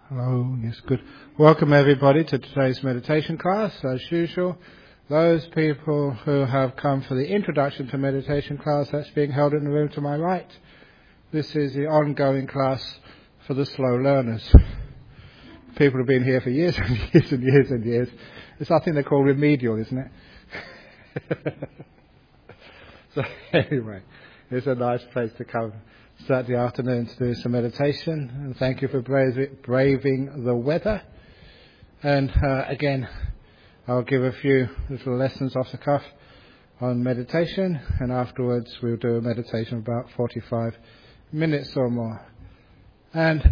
Hello, yes, good. Welcome everybody to today's meditation class. As usual, those people who have come for the introduction to meditation class, that's being held in the room to my right. This is the ongoing class for the slow learners. People have been here for years and years and years and years. It's something they call remedial, isn't it? So anyway, it's a nice place to come Saturday afternoon to do some meditation, and thank you for braving the weather. And again, I'll give a few little lessons off the cuff on meditation, and afterwards we'll do a meditation of about 45 minutes or more. And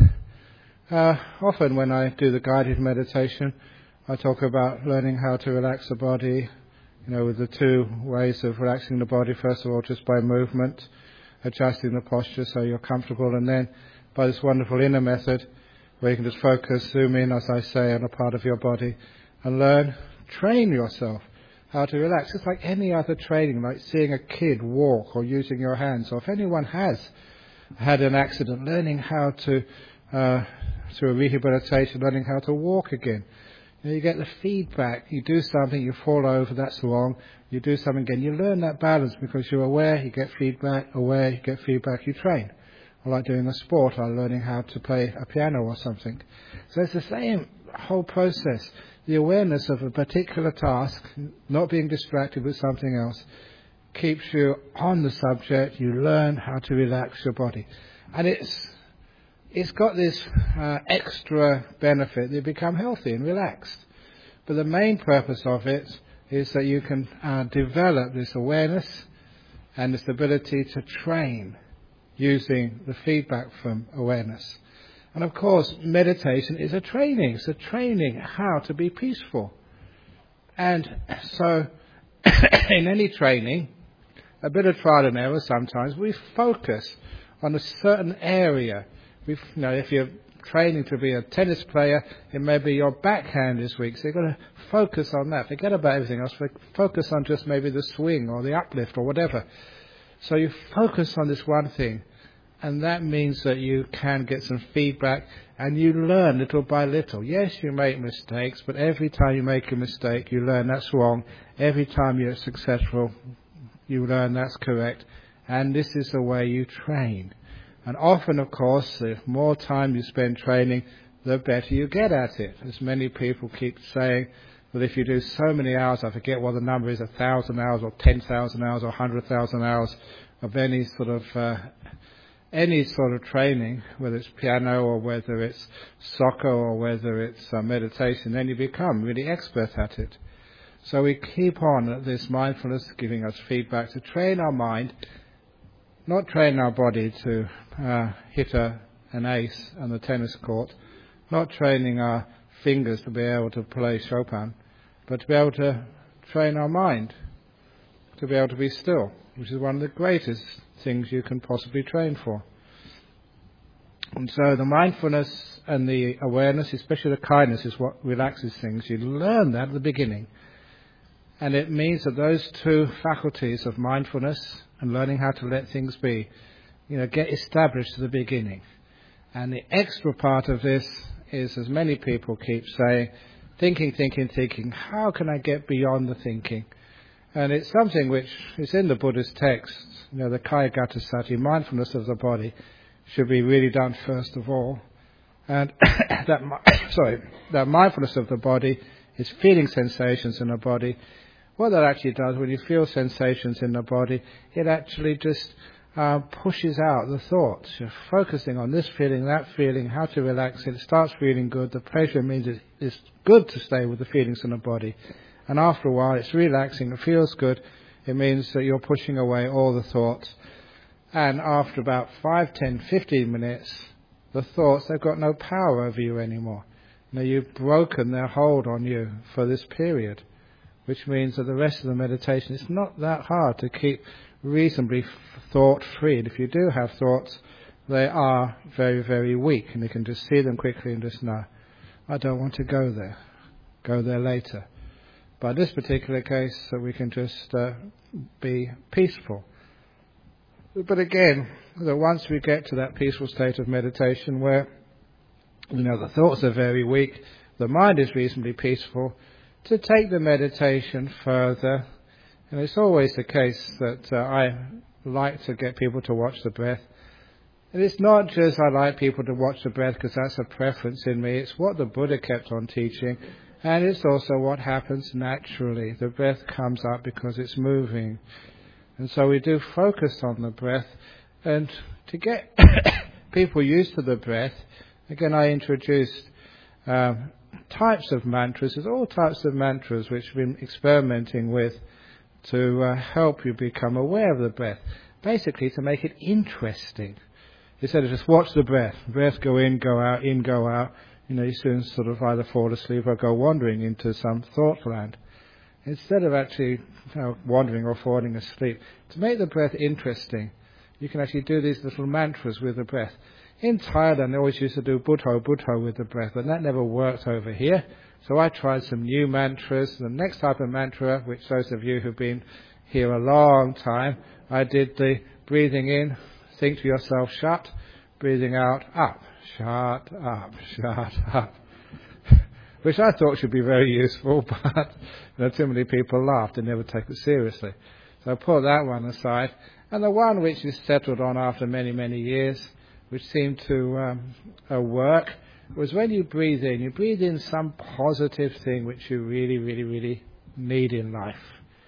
often when I do the guided meditation, I talk about learning how to relax the body, with the two ways of relaxing the body. First of all, just by movement, adjusting the posture so you're comfortable, and then by this wonderful inner method where you can just focus, zoom in, as I say, on a part of your body and train yourself how to relax. It's like any other training, like seeing a kid walk or using your hands. Or if anyone has had an accident, learning how to, through rehabilitation, learning how to walk again. You get the feedback. You do something, you fall over, that's wrong. You do something again. You learn that balance because you're aware, you get feedback, aware, you get feedback, you train. Or like doing a sport, or learning how to play a piano or something. So it's the same whole process. The awareness of a particular task, not being distracted with something else, keeps you on the subject. You learn how to relax your body. And it's got this extra benefit that you become healthy and relaxed. But the main purpose of it is that you can develop this awareness and this ability to train using the feedback from awareness. And of course, meditation is a training. It's a training how to be peaceful. And so, in any training, a bit of trial and error sometimes, we focus on a certain area. If you're training to be a tennis player, it may be your backhand is weak, so you've got to focus on that. Forget about everything else. Focus on just maybe the swing or the uplift or whatever. So you focus on this one thing, and that means that you can get some feedback, and you learn little by little. Yes, you make mistakes, but every time you make a mistake, you learn that's wrong. Every time you're successful, you learn that's correct. And this is the way you train. And often, of course, the more time you spend training, the better you get at it. As many people keep saying, that if you do so many hours, I forget what the number is, 1,000 hours or 10,000 hours or 100,000 hours of any sort of training, whether it's piano or whether it's soccer or whether it's meditation, then you become really expert at it. So we keep on at this mindfulness, giving us feedback to train our mind, not train our body to hit an ace on the tennis court, not training our fingers to be able to play Chopin, but to be able to train our mind, to be able to be still, which is one of the greatest things you can possibly train for. And so the mindfulness and the awareness, especially the kindness, is what relaxes things. You learn that at the beginning. And it means that those two faculties of mindfulness and learning how to let things be, get established at the beginning. And the extra part of this is, as many people keep saying, thinking, how can I get beyond the thinking? And it's something which is in the Buddhist text, the Kayagata Sati, mindfulness of the body, should be really done first of all. And that mindfulness of the body is feeling sensations in the body. What that actually does, when you feel sensations in the body, it actually just pushes out the thoughts. You're focusing on this feeling, that feeling, how to relax it. It starts feeling good. The pleasure means it's good to stay with the feelings in the body. And after a while, it's relaxing. It feels good. It means that you're pushing away all the thoughts. And after about 5, 10, 15 minutes, the thoughts, they've got no power over you anymore. You've broken their hold on you for this period, which means that the rest of the meditation, it's not that hard to keep reasonably thought-free. And if you do have thoughts, they are very, very weak, and you can just see them quickly and just know, I don't want to go there later. But in this particular case, we can just be peaceful. But again, that once we get to that peaceful state of meditation where The thoughts are very weak, the mind is reasonably peaceful, to take the meditation further. And it's always the case that I like to get people to watch the breath. And it's not just I like people to watch the breath because that's a preference in me. It's what the Buddha kept on teaching. And it's also what happens naturally. The breath comes up because it's moving. And so we do focus on the breath. And to get people used to the breath, again I introduced types of mantras. There's all types of mantras which we've been experimenting with to help you become aware of the breath. Basically to make it interesting. Instead of just watch the breath. Breath go in, go out, in, go out. You soon sort of either fall asleep or go wandering into some thought land. Instead of actually wandering or falling asleep, to make the breath interesting, you can actually do these little mantras with the breath. In Thailand, they always used to do Buddho, Buddho with the breath, but that never worked over here. So I tried some new mantras. The next type of mantra, which those of you who've been here a long time, I did the breathing in, think to yourself, shut, breathing out, up, shut up, which I thought should be very useful, but too many people laughed and never take it seriously. So I put that one aside. And the one which is settled on after many, many years, which seemed to work, was when you breathe in some positive thing which you really, really, really need in life.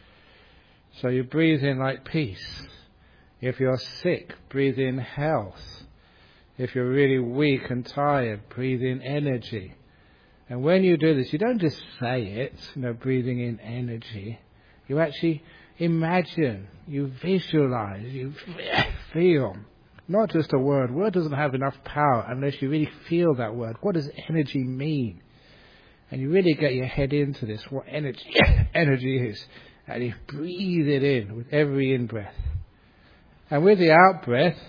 So you breathe in like peace. If you're sick, breathe in health. If you're really weak and tired, breathe in energy. And when you do this, you don't just say it, breathing in energy. You actually imagine, you visualize, you feel. Not just a word. Word doesn't have enough power unless you really feel that word. What does energy mean? And you really get your head into this, what energy is. And you breathe it in with every in-breath. And with the out-breath,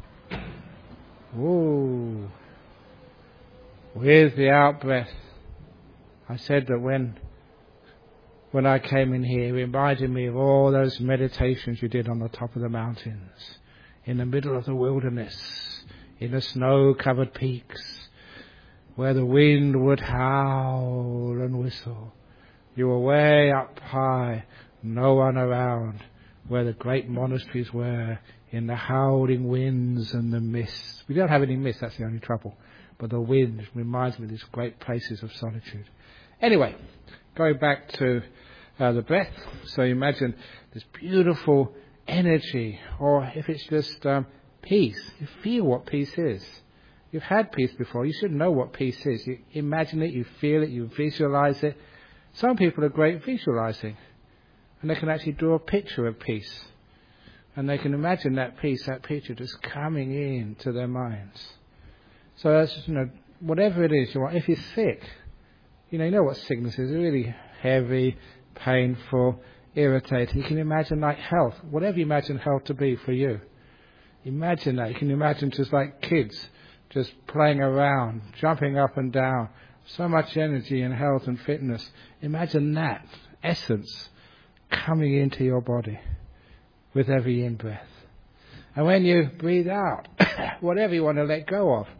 with the out-breath, I said that when I came in here, it reminded me of all those meditations you did on the top of the mountains, in the middle of the wilderness, in the snow-covered peaks, where the wind would howl and whistle. You were way up high, no one around, where the great monasteries were, in the howling winds and the mist. We don't have any mist, that's the only trouble. But the wind reminds me of these great places of solitude. Anyway, going back to the breath. So imagine this beautiful energy, or if it's just peace, you feel what peace is. You've had peace before, you should know what peace is. You imagine it, you feel it, you visualize it. Some people are great visualizing, and they can actually draw a picture of peace. And they can imagine that peace, that picture just coming into their minds. So that's, whatever it is you want. If you're sick, you know what sickness is. It's really heavy, painful, irritating. You can imagine like health, whatever you imagine health to be for you. Imagine that. You can imagine just like kids, just playing around, jumping up and down. So much energy and health and fitness. Imagine that essence coming into your body with every in-breath. And when you breathe out, whatever you want to let go of,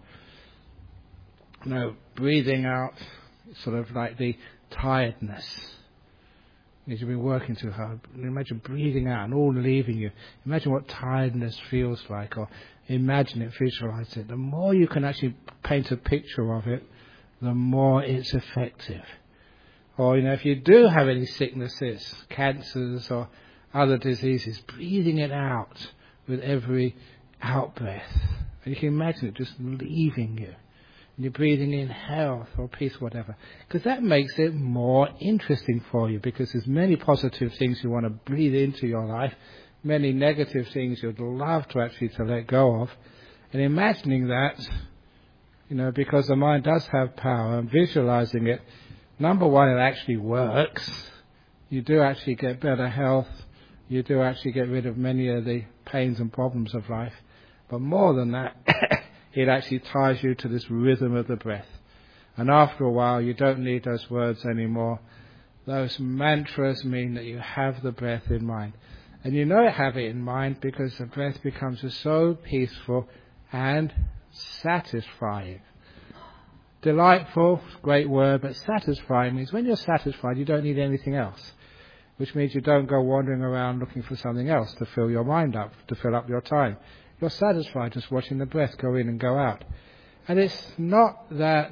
breathing out, sort of like the tiredness. As you've been working too hard, imagine breathing out and all leaving you. Imagine what tiredness feels like, or imagine it, visualize it. The more you can actually paint a picture of it, the more it's effective. Or, if you do have any sicknesses, cancers or other diseases, breathing it out with every out-breath. And you can imagine it just leaving you. And you're breathing in health or peace, whatever. Because that makes it more interesting for you, because there's many positive things you want to breathe into your life, many negative things you'd love to actually to let go of. And imagining that, because the mind does have power, and visualizing it, number one, it actually works. You do actually get better health. You do actually get rid of many of the pains and problems of life. But more than that, it actually ties you to this rhythm of the breath. And after a while, you don't need those words anymore. Those mantras mean that you have the breath in mind. And you have it in mind because the breath becomes so peaceful and satisfying. Delightful, great word, but satisfying means when you're satisfied, you don't need anything else, which means you don't go wandering around looking for something else to fill your mind up, to fill up your time. You're satisfied just watching the breath go in and go out. And it's not that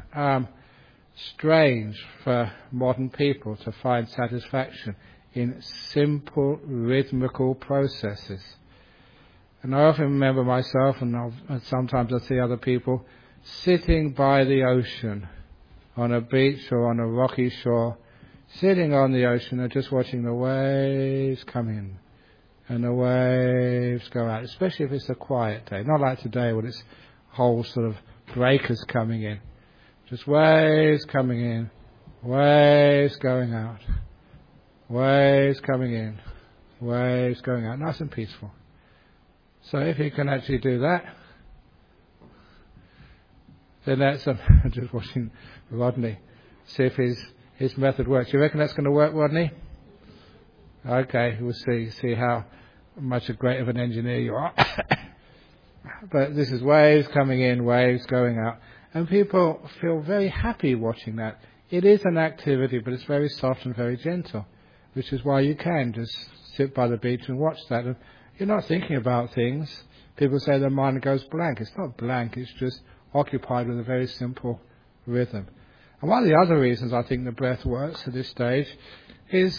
strange for modern people to find satisfaction in simple rhythmical processes. And I often remember myself, and sometimes I see other people, sitting by the ocean on a beach or on a rocky shore, sitting on the ocean and just watching the waves come in and the waves go out, especially if it's a quiet day, not like today when it's whole sort of breakers coming in. Just waves coming in, waves going out, waves coming in, waves going out, nice and peaceful. So if you can actually do that, then that's just watching Rodney, see if his method works. You reckon that's going to work, Rodney? Okay, we'll see how much a great of an engineer you are. But this is waves coming in, waves going out. And people feel very happy watching that. It is an activity, but it's very soft and very gentle, which is why you can just sit by the beach and watch that. And you're not thinking about things. People say their mind goes blank. It's not blank, it's just occupied with a very simple rhythm. And one of the other reasons I think the breath works at this stage is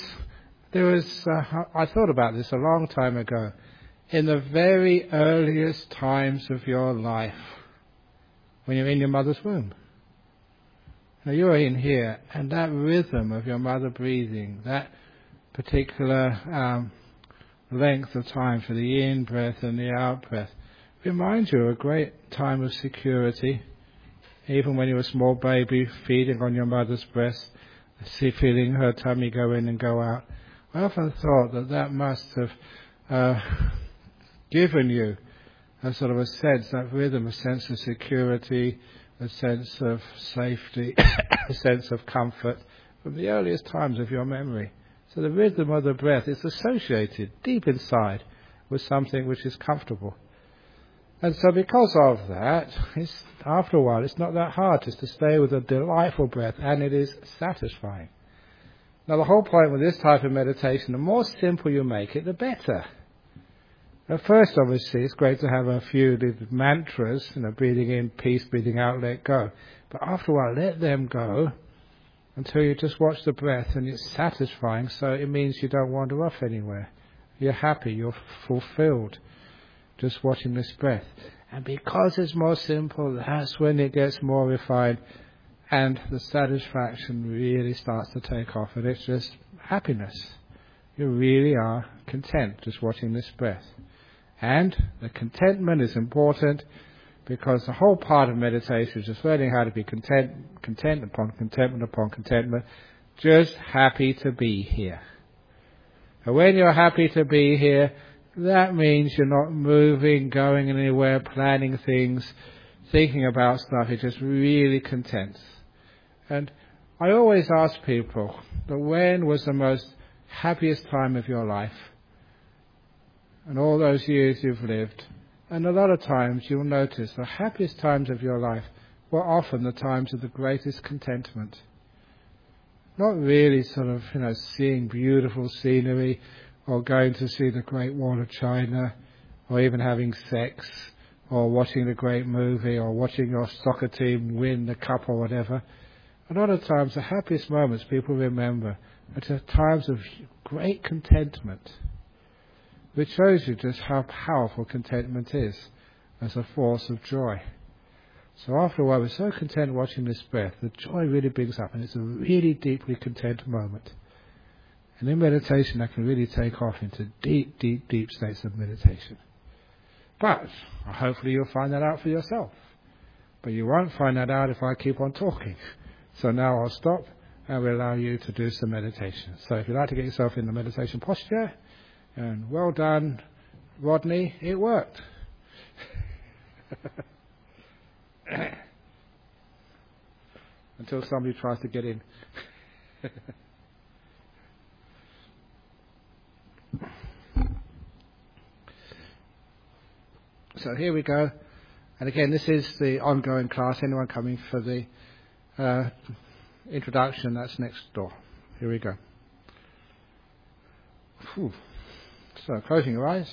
I thought about this a long time ago. In the very earliest times of your life, when you're in your mother's womb. Now you're in here, and that rhythm of your mother breathing, that particular length of time for the in-breath and the out-breath, reminds you of a great time of security. Even when you're a small baby, feeding on your mother's breast, feeling her tummy go in and go out. I often thought that must have given you a sort of a sense, that rhythm, a sense of security, a sense of safety, a sense of comfort from the earliest times of your memory. So the rhythm of the breath is associated deep inside with something which is comfortable. And so because of that, after a while, it's not that hard just to stay with a delightful breath, and it is satisfying. Now the whole point with this type of meditation, the more simple you make it, the better. At first, obviously, it's great to have a few mantras, breathing in peace, breathing out, let go. But after a while, let them go until you just watch the breath, and it's satisfying, so it means you don't wander off anywhere. You're happy, you're fulfilled, just watching this breath. And because it's more simple, that's when it gets more refined, and the satisfaction really starts to take off, and it's just happiness. You really are content just watching this breath. And the contentment is important because the whole part of meditation is just learning how to be content upon contentment, just happy to be here. And when you're happy to be here, that means you're not moving, going anywhere, planning things, thinking about stuff. You're just really content. And I always ask people that when was the most happiest time of your life? And all those years you've lived. And a lot of times you'll notice the happiest times of your life were often the times of the greatest contentment. Not really sort of, seeing beautiful scenery or going to see the Great Wall of China or even having sex or watching a great movie or watching your soccer team win the cup or whatever. A lot of times the happiest moments people remember are just times of great contentment, which shows you just how powerful contentment is as a force of joy. So after a while, we're so content watching this breath, the joy really brings up, and it's a really deeply content moment. And in meditation, that can really take off into deep, deep, deep states of meditation. But hopefully you'll find that out for yourself. But you won't find that out if I keep on talking. So now I'll stop and we'll allow you to do some meditation. So if you'd like to get yourself in the meditation posture, and well done, Rodney, it worked. Until somebody tries to get in. So here we go. And again, this is the ongoing class. Anyone coming for the introduction, that's next door. Here we go. Whew. So, closing your eyes.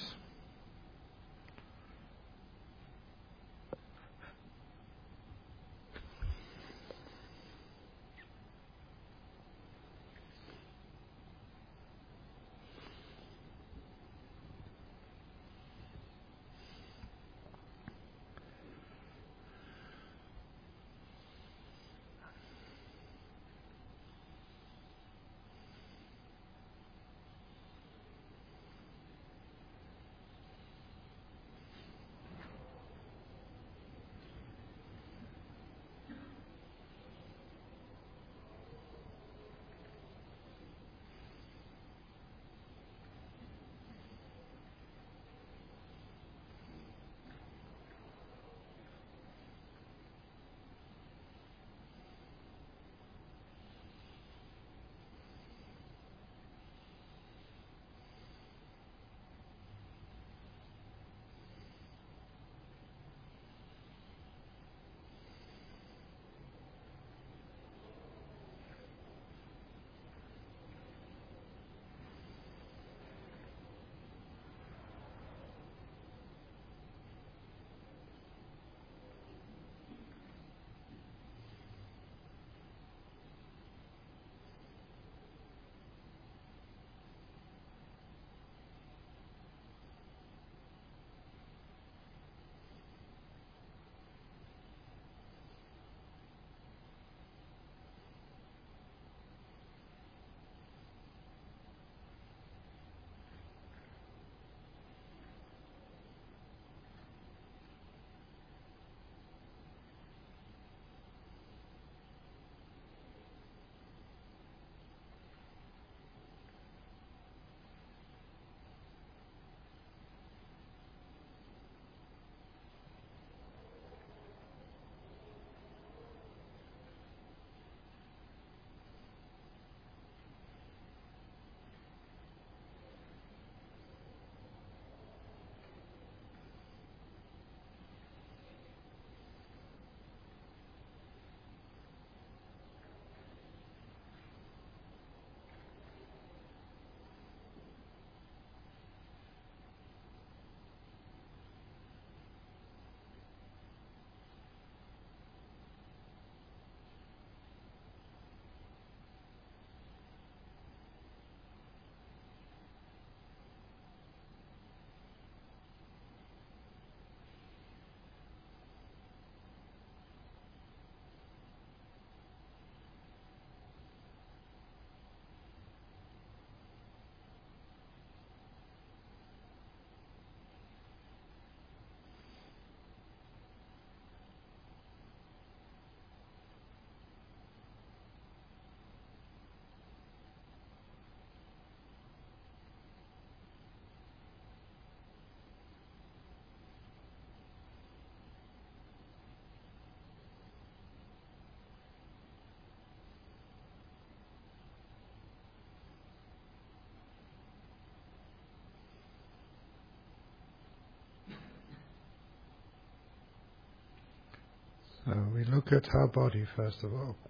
So we look at our body first of all,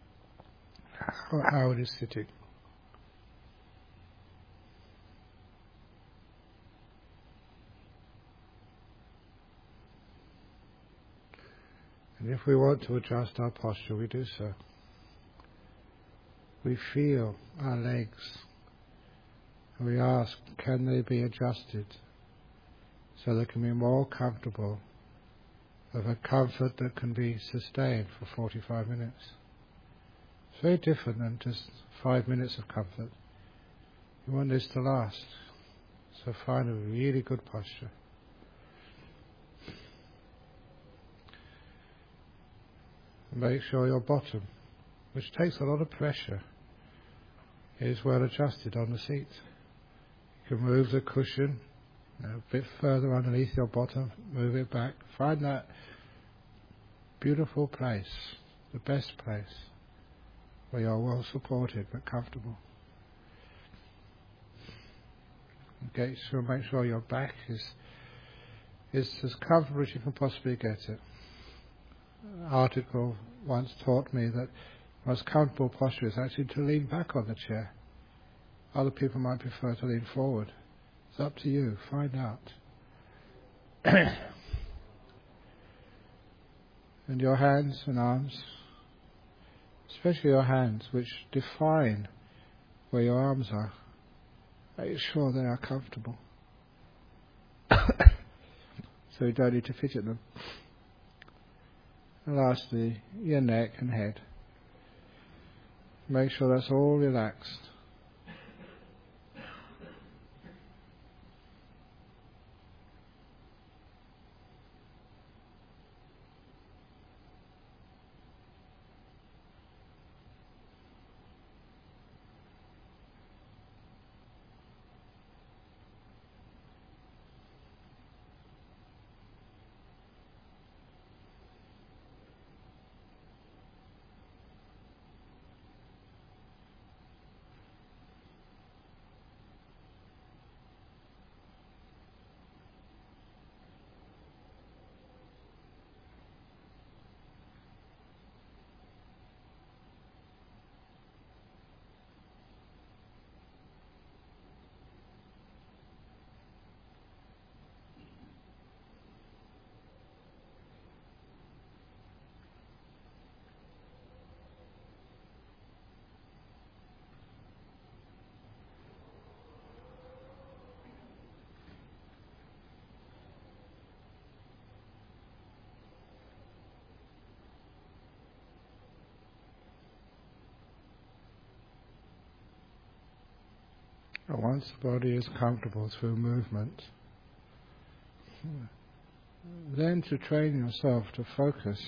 how it is sitting. And if we want to adjust our posture, we do so. We feel our legs, and we ask, can they be adjusted so they can be more comfortable, of a comfort that can be sustained for 45 minutes. It's very different than just 5 minutes of comfort. You want this to last. So find a really good posture. Make sure your bottom, which takes a lot of pressure, is well adjusted on the seat. You can move the cushion a bit further underneath your bottom, move it back. Find that beautiful place, the best place, where you're well supported but comfortable. Okay, so make sure your back is It's as comfortable as you can possibly get it. An article once taught me that the most comfortable posture is actually to lean back on the chair. Other people might prefer to lean forward. It's up to you. Find out. And your hands and arms, especially your hands, which define where your arms are, make sure they are comfortable. So you don't need to fidget them. And lastly, your neck and head. Make sure that's all relaxed. And once the body is comfortable through movement, then to train yourself to focus,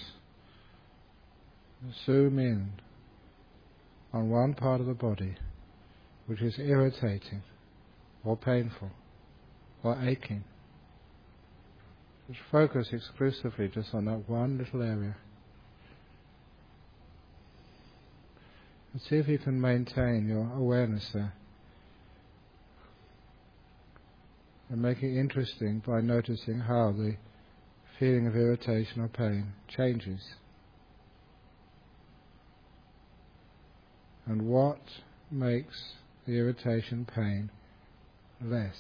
zoom in on one part of the body which is irritating or painful or aching. Just focus exclusively just on that one little area. And see if you can maintain your awareness there. And make it interesting by noticing how the feeling of irritation or pain changes. And what makes the irritation, pain less.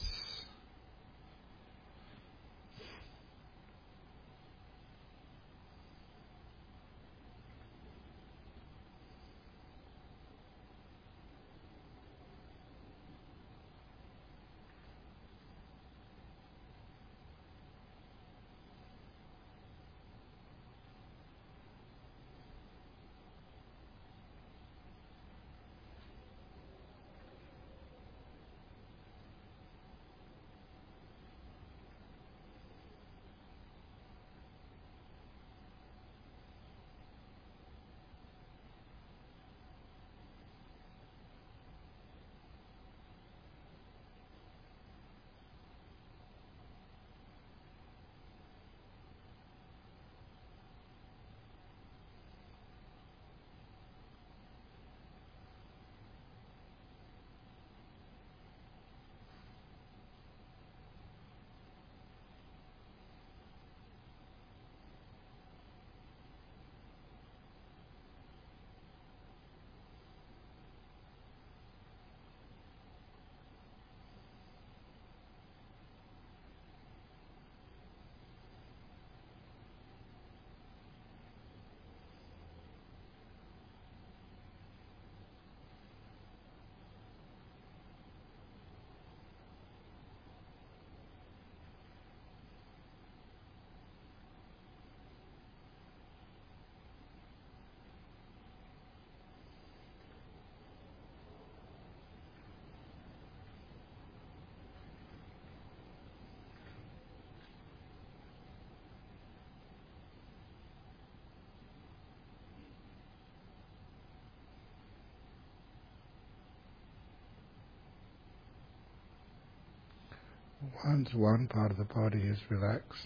Once one part of the body is relaxed,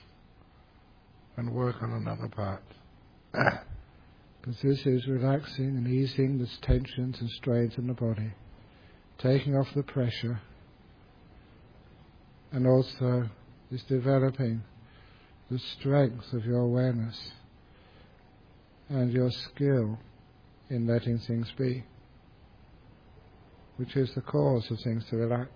and work on another part. Because this is relaxing and easing the tensions and strains in the body, taking off the pressure, and also is developing the strength of your awareness and your skill in letting things be, which is the cause of things to relax.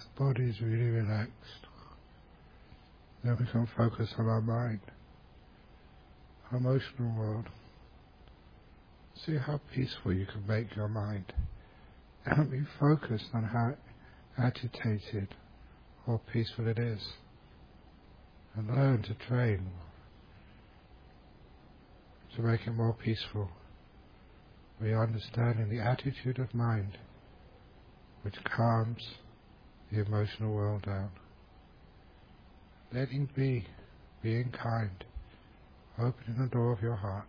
the body is really relaxed, then we can focus on our mind, our emotional world. See how peaceful you can make your mind. And be focused on how agitated or peaceful it is. And learn to train to make it more peaceful. We are understanding the attitude of mind which calms the emotional world down. Letting be, being kind, opening the door of your heart.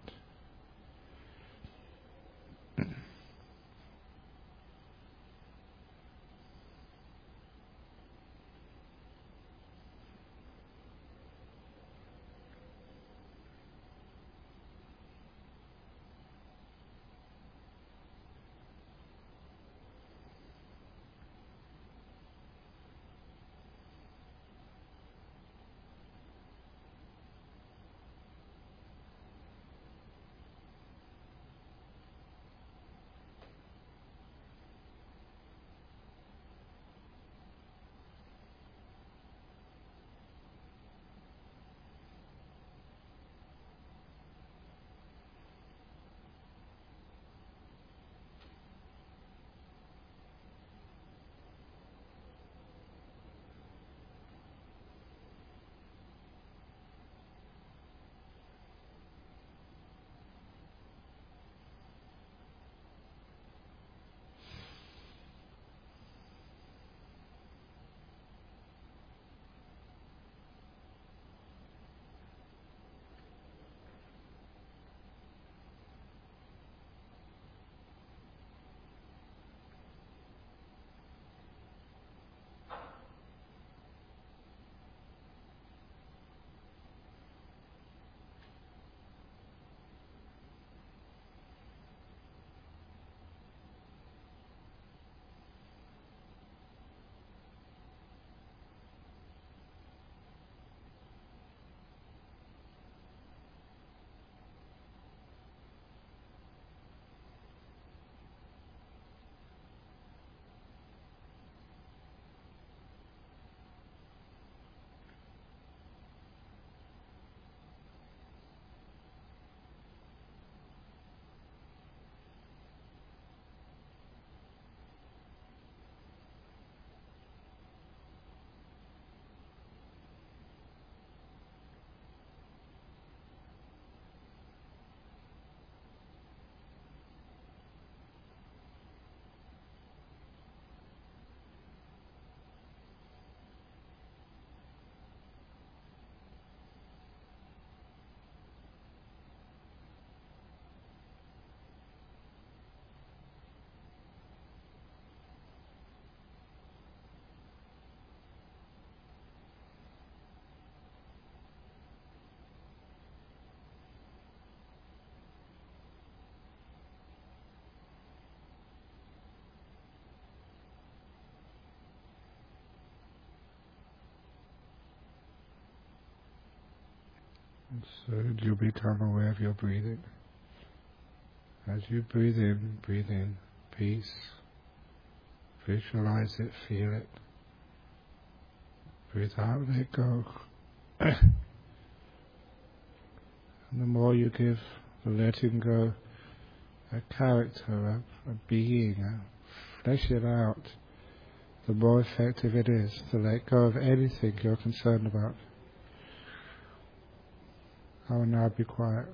So you become aware of your breathing. As you breathe in peace. Visualize it, feel it. Breathe out, let go. And the more you give the letting go a character, a being, flesh it out, the more effective it is to let go of anything you're concerned about. I will now be quiet.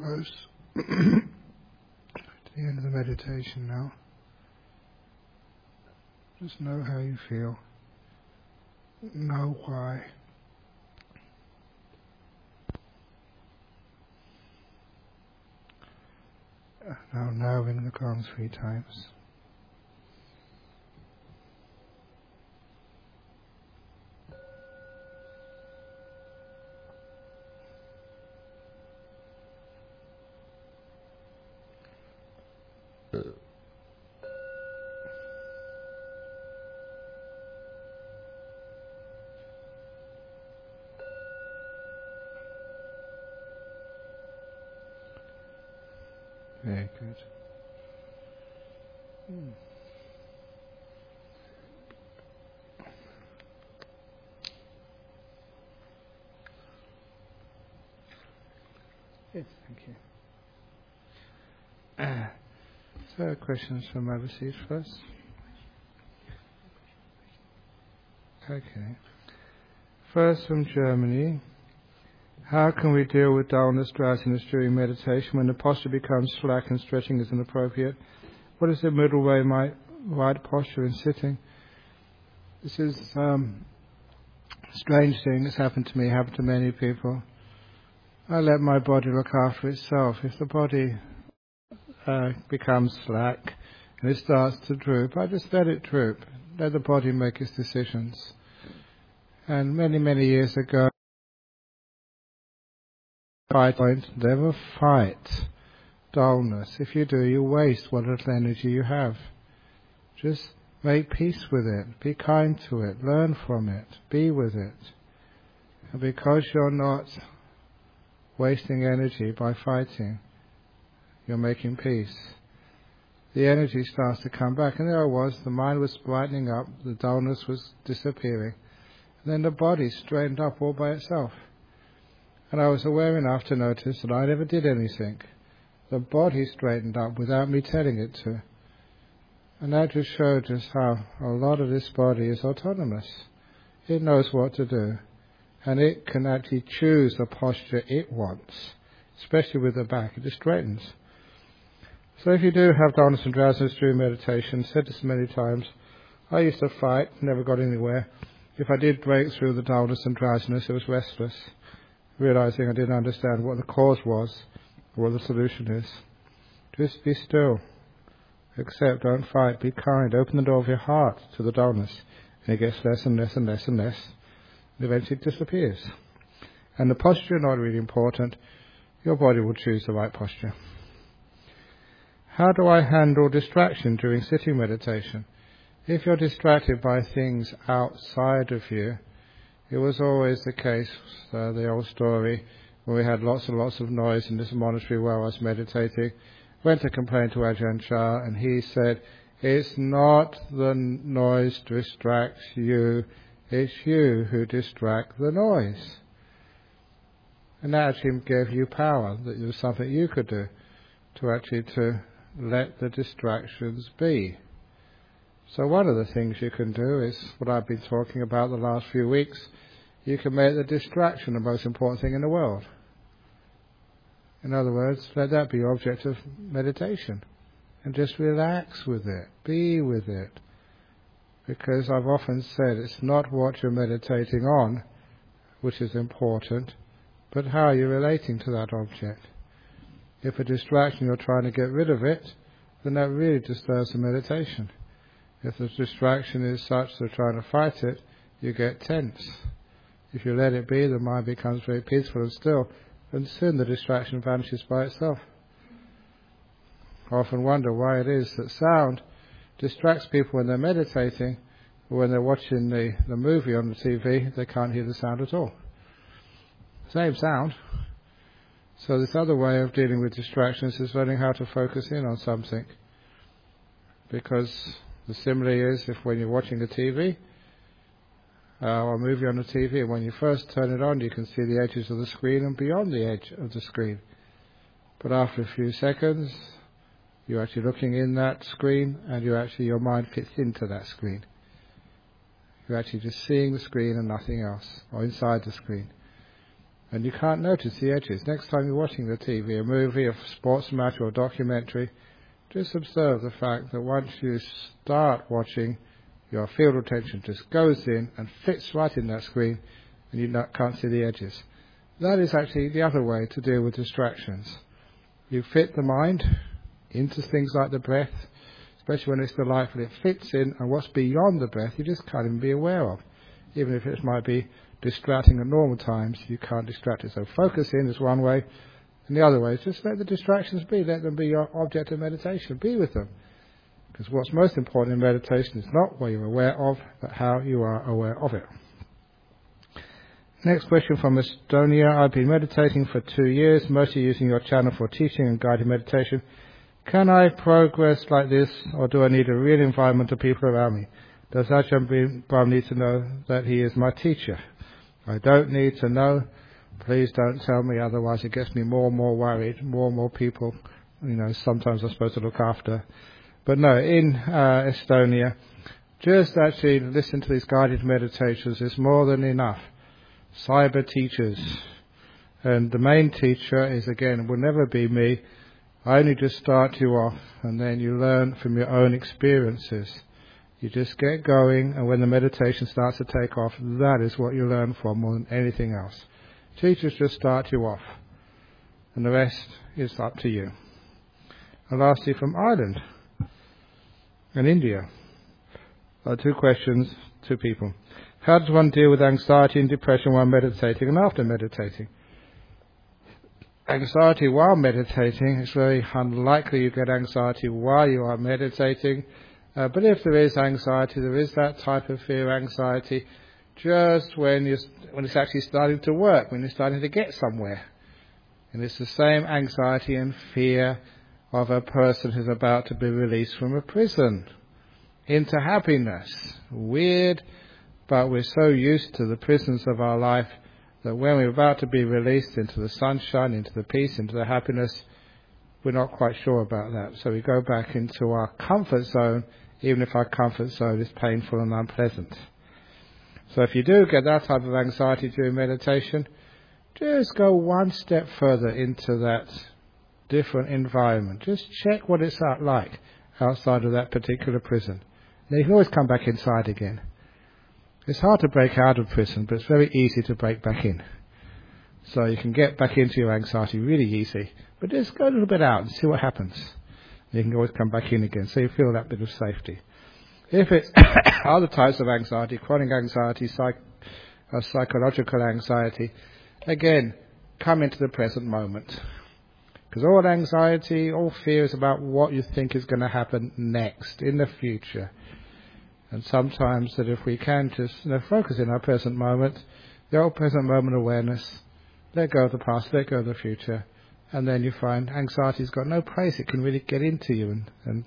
close to the end of the meditation now. Just know how you feel. Know why. Now knowing the gong 3 times. Very good. Yes, thank you. So, questions from overseas first? Okay. First from Germany. How can we deal with dullness, drowsiness during meditation when the posture becomes slack and stretching is inappropriate? What is the middle way, my right posture in sitting? This is a strange thing that's happened to me, happened to many people. I let my body look after itself. If the body becomes slack and it starts to droop, I just let it droop. Let the body make its decisions. And many, many years ago, never fight dullness. If you do, you waste what little energy you have. Just make peace with it. Be kind to it. Learn from it. Be with it. And because you're not wasting energy by fighting, you're making peace. The energy starts to come back. And there I was. The mind was brightening up. The dullness was disappearing. And then the body straightened up all by itself. And I was aware enough to notice that I never did anything. The body straightened up without me telling it to. And that just showed us how a lot of this body is autonomous. It knows what to do. And it can actually choose the posture it wants, especially with the back. It just straightens. So if you do have dullness and drowsiness during meditation, said this many times, I used to fight, never got anywhere. If I did break through the dullness and drowsiness, it was restless. Realizing I didn't understand what the cause was, or what the solution is. Just be still. Accept, don't fight, be kind, open the door of your heart to the dullness. And it gets less and less and less and less. And eventually it disappears. And the posture is not really important. Your body will choose the right posture. How do I handle distraction during sitting meditation? If you're distracted by things outside of you, it was always the case, the old story, when we had lots and lots of noise in this monastery where I was meditating. Went to complain to Ajahn Chah, and he said, it's not the noise distracts you, it's you who distract the noise. And that actually gave you power, that it was something you could do, to let the distractions be. So one of the things you can do is what I've been talking about the last few weeks. You can make the distraction the most important thing in the world. In other words, let that be your object of meditation. And just relax with it. Be with it. Because I've often said it's not what you're meditating on which is important, but how you're relating to that object. If a distraction you're trying to get rid of it, then that really disturbs the meditation. If the distraction is such that you're trying to fight it, you get tense. If you let it be, the mind becomes very peaceful and still, and soon the distraction vanishes by itself. I often wonder why it is that sound distracts people when they're meditating, or when they're watching the movie on the TV, they can't hear the sound at all. Same sound. So this other way of dealing with distractions is learning how to focus in on something. Because the simile is, if when you're watching the TV, or a movie on the TV, and when you first turn it on, you can see the edges of the screen and beyond the edge of the screen. But after a few seconds, you're actually looking in that screen, and your mind fits into that screen. You're actually just seeing the screen and nothing else, or inside the screen. and you can't notice the edges. Next time you're watching the TV, a movie, a sports match or a documentary, just observe the fact that once you start watching, your field of attention just goes in and fits right in that screen, and you can't see the edges. That is actually the other way to deal with distractions. You fit the mind into things like the breath, especially when it's delightful. It fits in, and what's beyond the breath you just can't even be aware of. Even if it might be distracting at normal times, you can't distract it. So focus in is one way, and the other way is just let the distractions be. Let them be your object of meditation. Be with them. Because what's most important in meditation is not what you're aware of, but how you are aware of it. Next question from Estonia. I've been meditating for 2 years, mostly using your channel for teaching and guided meditation. Can I progress like this, or do I need a real environment of people around me? Does Ajahn Brahm need to know that he is my teacher? I don't need to know. Please don't tell me, otherwise it gets me more and more worried. More and more people, sometimes I'm supposed to look after. But no, in Estonia, just actually listen to these guided meditations is more than enough. Cyber teachers. And the main teacher is, again, will never be me. I only just start you off, and then you learn from your own experiences. You just get going, and when the meditation starts to take off, that is what you learn from more than anything else. Teachers just start you off, and the rest is up to you. And lastly, from Ireland and India. 2 questions, 2 people. How does one deal with anxiety and depression while meditating and after meditating? Anxiety while meditating, it's very unlikely you get anxiety while you are meditating. But if there is anxiety, there is that type of fear anxiety just when it's actually starting to work, when you're starting to get somewhere. And it's the same anxiety and fear of a person who's about to be released from a prison into happiness. Weird, but we're so used to the prisons of our life that when we're about to be released into the sunshine, into the peace, into the happiness, we're not quite sure about that. So we go back into our comfort zone, even if our comfort zone is painful and unpleasant. So if you do get that type of anxiety during meditation, just go one step further into that different environment. Just check what it's like outside of that particular prison. Now you can always come back inside again. It's hard to break out of prison, but it's very easy to break back in. So you can get back into your anxiety really easy, but just go a little bit out and see what happens. You can always come back in again, so you feel that bit of safety. If it's other types of anxiety, chronic anxiety, psychological anxiety, again, come into the present moment. Because all anxiety, all fear is about what you think is going to happen next, in the future. And sometimes that if we can just focus in our present moment, the old present moment awareness, let go of the past, let go of the future, and then you find anxiety's got no place. It can really get into you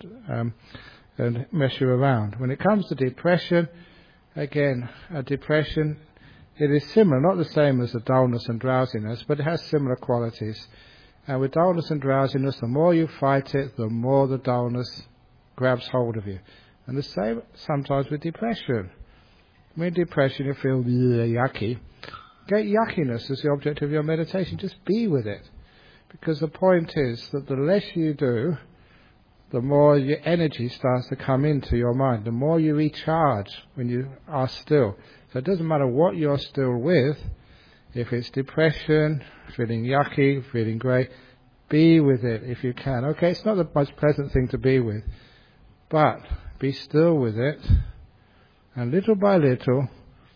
and mess you around. When it comes to depression, again, depression, it is similar, not the same as the dullness and drowsiness, but it has similar qualities. And with dullness and drowsiness, the more you fight it, the more the dullness grabs hold of you. And the same sometimes with depression. When depression you feel yucky, get yuckiness as the object of your meditation. Just be with it. Because the point is that the less you do, the more your energy starts to come into your mind. The more you recharge when you are still. So it doesn't matter what you're still with. If it's depression, feeling yucky, feeling grey, be with it if you can. Okay, it's not the most pleasant thing to be with, but be still with it, and little by little,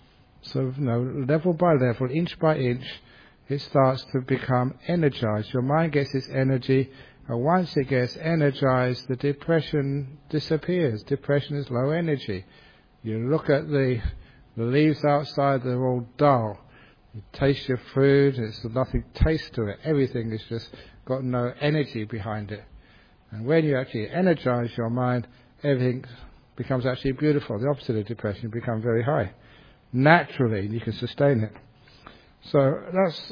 level by level, inch by inch, it starts to become energized. Your mind gets its energy, and once it gets energized, the depression disappears. Depression is low energy. You look at the leaves outside, they're all dull. You taste your food, there's nothing taste to it. Everything is just got no energy behind it. And when you actually energize your mind, everything becomes actually beautiful. The opposite of depression, you become very high. Naturally, you can sustain it. So that's...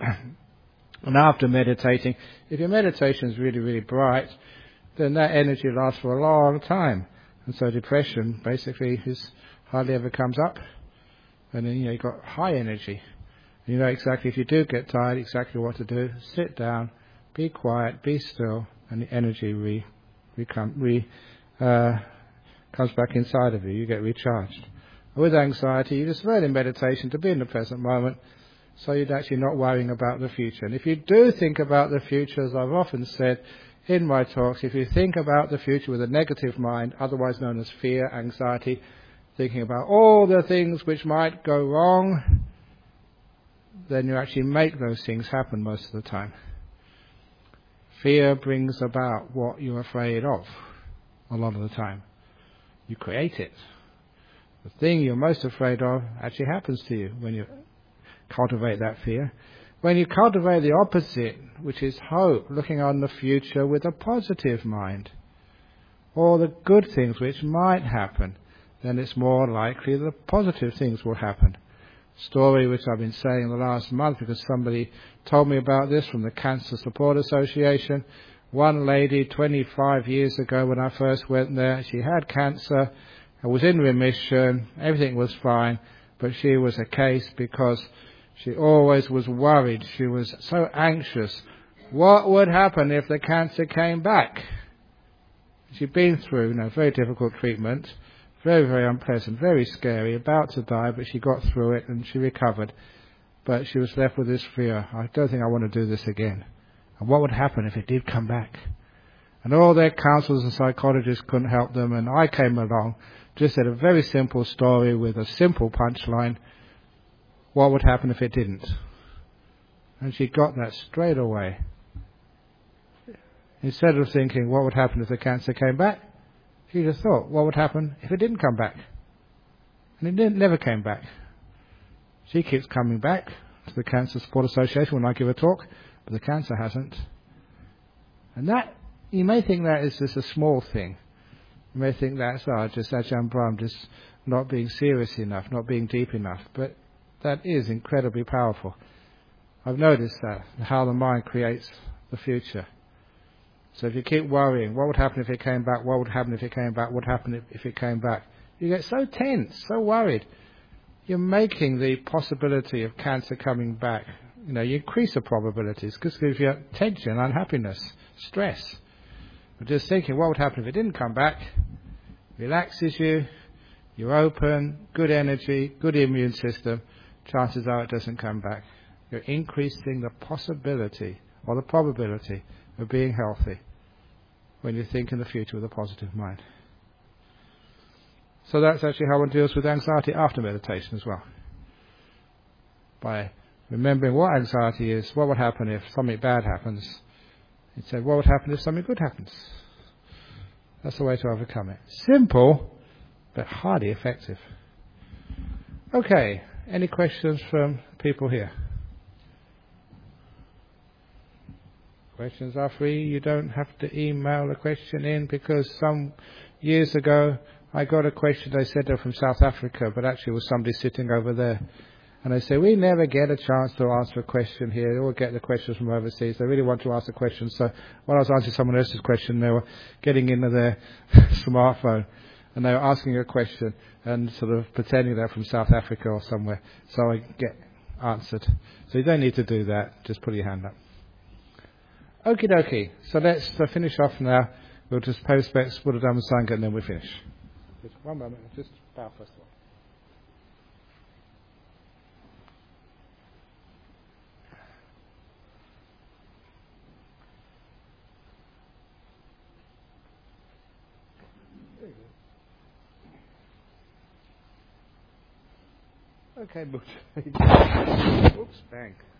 And after meditating, if your meditation is really, really bright, then that energy lasts for a long time. And so depression basically hardly ever comes up. And then, you've got high energy. You know exactly, if you do get tired, exactly what to do. Sit down, be quiet, be still, and the energy comes back inside of you. You get recharged. With anxiety, you just learn in meditation to be in the present moment, so you're actually not worrying about the future. And if you do think about the future, as I've often said in my talks, if you think about the future with a negative mind, otherwise known as fear, anxiety, thinking about all the things which might go wrong, then you actually make those things happen most of the time. Fear brings about what you're afraid of a lot of the time. You create it. The thing you're most afraid of actually happens to you when you cultivate that fear. When you cultivate the opposite, which is hope, looking on the future with a positive mind, or the good things which might happen, then it's more likely the positive things will happen. Story which I've been saying the last month because somebody told me about this from the Cancer Support Association. One lady 25 years ago when I first went there, she had cancer, was in remission, everything was fine, but she was a case because she always was worried. She was so anxious. What would happen if the cancer came back? She'd been through, very difficult treatment, very, very unpleasant, very scary, about to die, but she got through it and she recovered. But she was left with this fear. I don't think I want to do this again. And what would happen if it did come back? And all their counsellors and psychologists couldn't help them, and I came along, just said a very simple story with a simple punchline. What would happen if it didn't? And she got that straight away. Instead of thinking, what would happen if the cancer came back? She just thought, what would happen if it didn't come back? And it never came back. She keeps coming back to the Cancer Support Association when I give a talk, but the cancer hasn't. And that, you may think that is just a small thing. You may think that's, just Ajahn Brahm, just not being serious enough, not being deep enough. But that is incredibly powerful. I've noticed that, how the mind creates the future. So if you keep worrying, what would happen if it came back? What would happen if it came back? What would happen if it came back? You get so tense, so worried. You're making the possibility of cancer coming back. You increase the probabilities because it gives you tension, unhappiness, stress. But just thinking, what would happen if it didn't come back? Relaxes you. You're open, good energy, good immune system. Chances are it doesn't come back. You're increasing the possibility or the probability of being healthy when you think in the future with a positive mind. So that's actually how one deals with anxiety after meditation as well. By remembering what anxiety is, what would happen if something bad happens. He said, what would happen if something good happens? That's the way to overcome it. Simple, but highly effective. Okay, any questions from people here? Questions are free. You don't have to email a question in, because some years ago I got a question. They said they're from South Africa, but actually it was somebody sitting over there. And they say, we never get a chance to answer a question here. They all get the questions from overseas. They really want to ask a question. So when I was answering someone else's question, they were getting into their smartphone and they were asking a question and sort of pretending they're from South Africa or somewhere. So I get answered. So you don't need to do that. Just put your hand up. Okie dokie. So let's finish off now. We'll just post back Buddha Dhamma Sangha and then we'll finish. Just one moment. Just bow first of all. Okay, Buddha. Oops, bang.